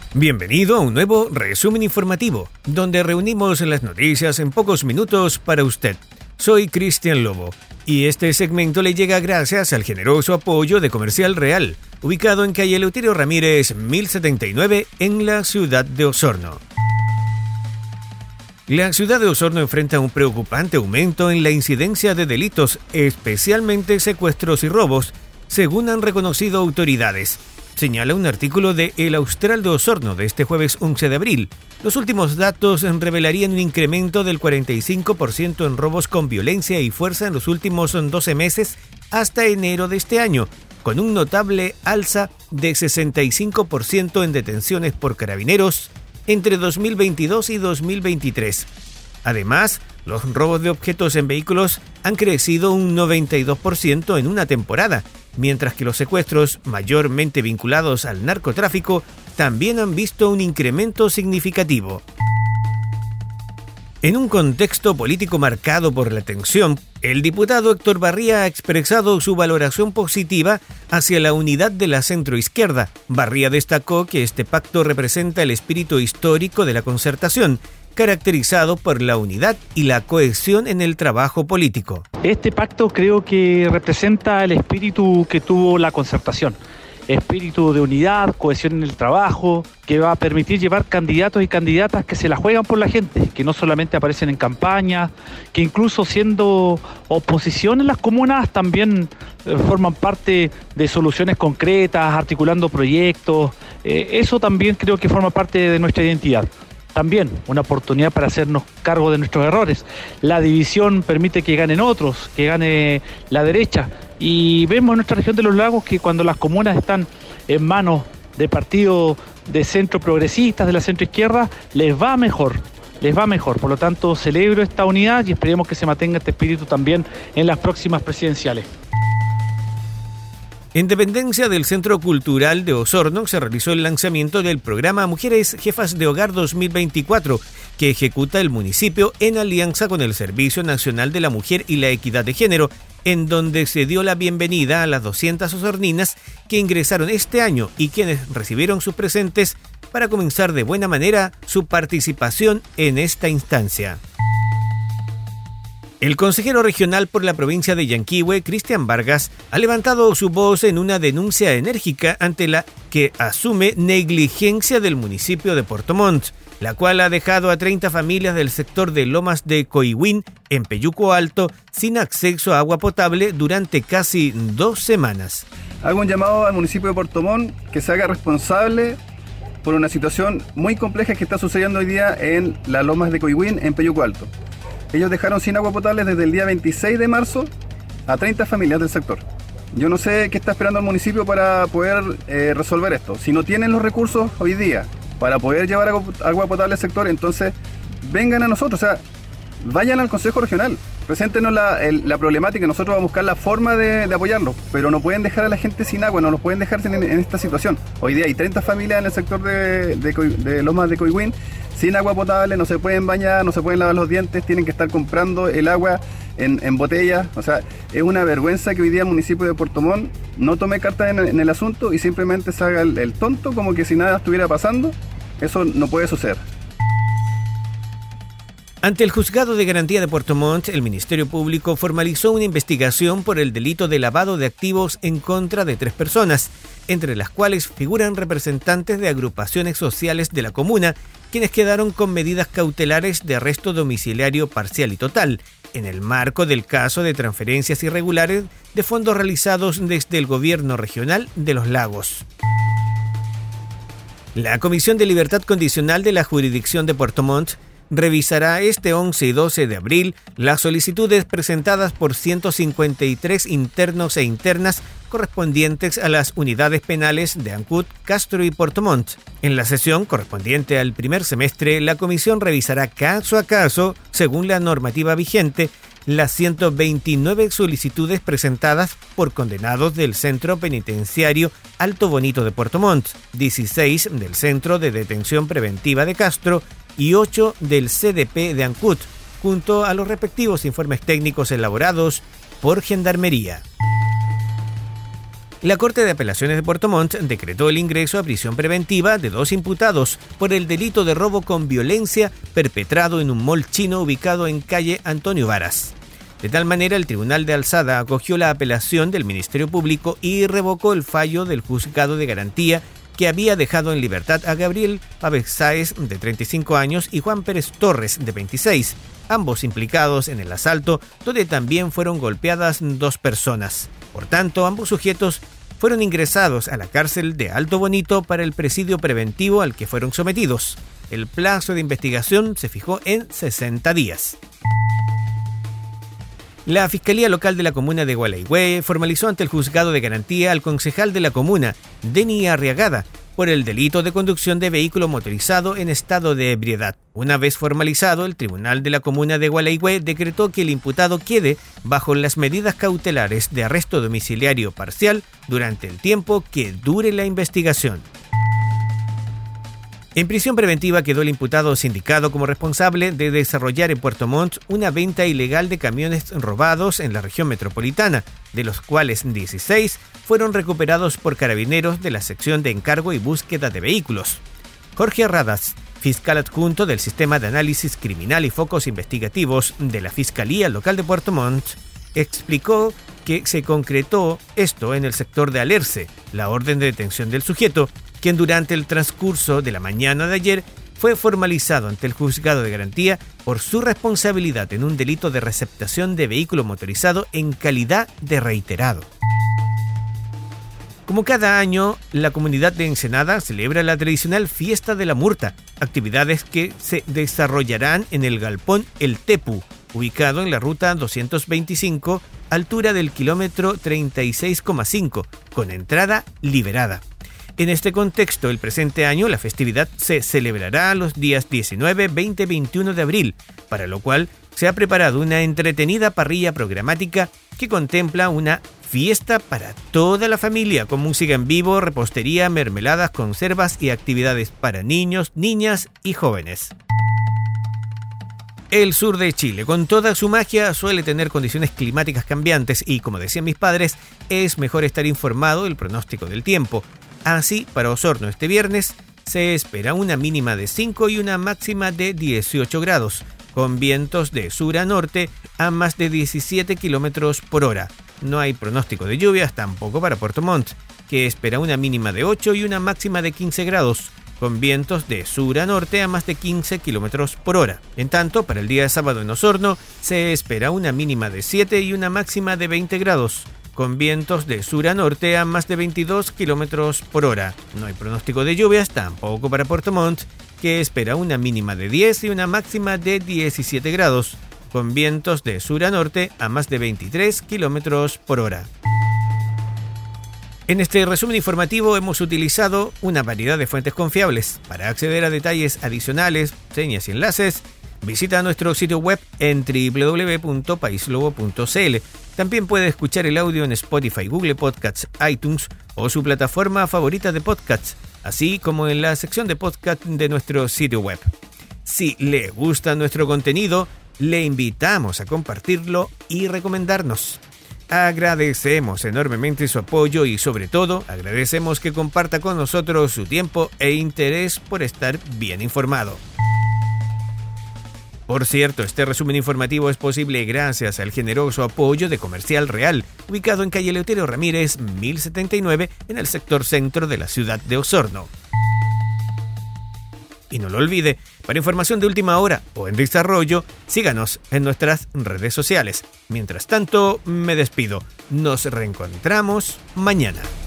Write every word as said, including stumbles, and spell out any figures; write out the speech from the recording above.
Bienvenido a un nuevo resumen informativo, donde reunimos las noticias en pocos minutos para usted. Soy Cristian Lobo, y este segmento le llega gracias al generoso apoyo de Comercial Real, ubicado en calle Eleuterio Ramírez mil setenta y nueve en la ciudad de Osorno. La ciudad de Osorno enfrenta un preocupante aumento en la incidencia de delitos, especialmente secuestros y robos, según han reconocido autoridades. Señala un artículo de El Austral de Osorno de este jueves once de abril. Los últimos datos revelarían un incremento del cuarenta y cinco por ciento en robos con violencia y fuerza en los últimos doce meses hasta enero de este año, con un notable alza de sesenta y cinco por ciento en detenciones por carabineros entre dos mil veintidós y dos mil veintitrés. Además, los robos de objetos en vehículos han crecido un noventa y dos por ciento en una temporada, mientras que los secuestros, mayormente vinculados al narcotráfico, también han visto un incremento significativo. En un contexto político marcado por la tensión, el diputado Héctor Barría ha expresado su valoración positiva hacia la unidad de la centroizquierda. Barría destacó que este pacto representa el espíritu histórico de la concertación, caracterizado por la unidad y la cohesión en el trabajo político. Este pacto creo que representa el espíritu que tuvo la concertación, espíritu de unidad, cohesión en el trabajo, que va a permitir llevar candidatos y candidatas que se la juegan por la gente, que no solamente aparecen en campaña, que incluso siendo oposición en las comunas también eh, forman parte de soluciones concretas, articulando proyectos. Eh, eso también creo que forma parte de nuestra identidad. También una oportunidad para hacernos cargo de nuestros errores. La división permite que ganen otros, que gane la derecha. Y vemos en nuestra región de los lagos que cuando las comunas están en manos de partidos de centro progresistas, de la centro izquierda, les va mejor, les va mejor. Por lo tanto, celebro esta unidad y esperemos que se mantenga este espíritu también en las próximas presidenciales. En dependencia del Centro Cultural de Osorno se realizó el lanzamiento del programa Mujeres Jefas de Hogar dos mil veinticuatro, que ejecuta el municipio en alianza con el Servicio Nacional de la Mujer y la Equidad de Género, en donde se dio la bienvenida a las doscientas osorninas que ingresaron este año y quienes recibieron sus presentes para comenzar de buena manera su participación en esta instancia. El consejero regional por la provincia de Yanquihue, Cristian Vargas, ha levantado su voz en una denuncia enérgica ante la que asume negligencia del municipio de Puerto Montt, la cual ha dejado a treinta familias del sector de Lomas de Coihuín, en Peyuco Alto, sin acceso a agua potable durante casi dos semanas. Hago un llamado al municipio de Puerto Montt que se haga responsable por una situación muy compleja que está sucediendo hoy día en las Lomas de Coihuín, en Peyuco Alto. Ellos dejaron sin agua potable desde el día veintiséis de marzo a treinta familias del sector. Yo no sé qué está esperando el municipio para poder eh, resolver esto. Si no tienen los recursos hoy día para poder llevar agua potable al sector, entonces vengan a nosotros, o sea, vayan al Consejo Regional, preséntenos la, el, la problemática, nosotros vamos a buscar la forma de, de apoyarlos, pero no pueden dejar a la gente sin agua, no nos pueden dejar en, en esta situación. Hoy día hay treinta familias en el sector de, de, de Lomas de Coihuín sin agua potable, no se pueden bañar, no se pueden lavar los dientes, tienen que estar comprando el agua en, en botellas. O sea, es una vergüenza que hoy día el municipio de Puerto Montt no tome cartas en, en el asunto y simplemente se haga el, el tonto como que si nada estuviera pasando. Eso no puede suceder. Ante el Juzgado de Garantía de Puerto Montt, el Ministerio Público formalizó una investigación por el delito de lavado de activos en contra de tres personas, entre las cuales figuran representantes de agrupaciones sociales de la comuna, quienes quedaron con medidas cautelares de arresto domiciliario parcial y total, en el marco del caso de transferencias irregulares de fondos realizados desde el Gobierno Regional de los Lagos. La Comisión de Libertad Condicional de la Jurisdicción de Puerto Montt revisará este once y doce de abril las solicitudes presentadas por ciento cincuenta y tres internos e internas correspondientes a las unidades penales de Ancud, Castro y Puerto Montt. En la sesión correspondiente al primer semestre, la comisión revisará caso a caso, según la normativa vigente, las ciento veintinueve solicitudes presentadas por condenados del Centro Penitenciario Alto Bonito de Puerto Montt, dieciséis del Centro de Detención Preventiva de Castro y ocho del C D P de Ancud, junto a los respectivos informes técnicos elaborados por Gendarmería. La Corte de Apelaciones de Puerto Montt decretó el ingreso a prisión preventiva de dos imputados por el delito de robo con violencia perpetrado en un mall chino ubicado en calle Antonio Varas. De tal manera, el Tribunal de Alzada acogió la apelación del Ministerio Público y revocó el fallo del Juzgado de Garantía que había dejado en libertad a Gabriel Pávez Sáez, de treinta y cinco años, y Juan Pérez Torres, de veintiséis, ambos implicados en el asalto, donde también fueron golpeadas dos personas. Por tanto, ambos sujetos fueron ingresados a la cárcel de Alto Bonito para el presidio preventivo al que fueron sometidos. El plazo de investigación se fijó en sesenta días. La Fiscalía Local de la Comuna de Gualeguay formalizó ante el Juzgado de Garantía al concejal de la comuna, Denny Arriagada, por el delito de conducción de vehículo motorizado en estado de ebriedad. Una vez formalizado, el Tribunal de la Comuna de Gualeguay decretó que el imputado quede bajo las medidas cautelares de arresto domiciliario parcial durante el tiempo que dure la investigación. En prisión preventiva quedó el imputado sindicado como responsable de desarrollar en Puerto Montt una venta ilegal de camiones robados en la región metropolitana, de los cuales dieciséis fueron recuperados por carabineros de la sección de encargo y búsqueda de vehículos. Jorge Arradas, fiscal adjunto del Sistema de Análisis Criminal y Focos Investigativos de la Fiscalía Local de Puerto Montt, explicó que se concretó esto en el sector de Alerce, la orden de detención del sujeto, quien durante el transcurso de la mañana de ayer fue formalizado ante el Juzgado de Garantía por su responsabilidad en un delito de receptación de vehículo motorizado en calidad de reiterado. Como cada año, la comunidad de Ensenada celebra la tradicional Fiesta de la Murta, actividades que se desarrollarán en el Galpón El Tepu, ubicado en la ruta doscientos veinticinco, altura del kilómetro treinta y seis coma cinco, con entrada liberada. En este contexto, el presente año la festividad se celebrará los días diecinueve, veinte y veintiuno de abril, para lo cual se ha preparado una entretenida parrilla programática que contempla una fiesta para toda la familia, con música en vivo, repostería, mermeladas, conservas y actividades para niños, niñas y jóvenes. El sur de Chile, con toda su magia, suele tener condiciones climáticas cambiantes y, como decían mis padres, es mejor estar informado del pronóstico del tiempo. Así, para Osorno este viernes se espera una mínima de cinco y una máxima de dieciocho grados, con vientos de sur a norte a más de diecisiete kilómetros por hora. No hay pronóstico de lluvias tampoco para Puerto Montt, que espera una mínima de ocho y una máxima de quince grados, con vientos de sur a norte a más de quince kilómetros por hora. En tanto, para el día de sábado en Osorno se espera una mínima de siete y una máxima de veinte grados, con vientos de sur a norte a más de veintidós kilómetros por hora. No hay pronóstico de lluvias tampoco para Puerto Montt, que espera una mínima de diez y una máxima de diecisiete grados, con vientos de sur a norte a más de veintitrés kilómetros por hora. En este resumen informativo hemos utilizado una variedad de fuentes confiables. Para acceder a detalles adicionales, señas y enlaces, visita nuestro sitio web en doble u doble u doble u punto paislobo punto c l. También puede escuchar el audio en Spotify, Google Podcasts, iTunes o su plataforma favorita de podcasts, así como en la sección de podcast de nuestro sitio web. Si le gusta nuestro contenido, le invitamos a compartirlo y recomendarnos. Agradecemos enormemente su apoyo y, sobre todo, agradecemos que comparta con nosotros su tiempo e interés por estar bien informado. Por cierto, este resumen informativo es posible gracias al generoso apoyo de Comercial Real, ubicado en calle Eleuterio Ramírez, mil setenta y nueve, en el sector centro de la ciudad de Osorno. Y no lo olvide, para información de última hora o en desarrollo, síganos en nuestras redes sociales. Mientras tanto, me despido. Nos reencontramos mañana.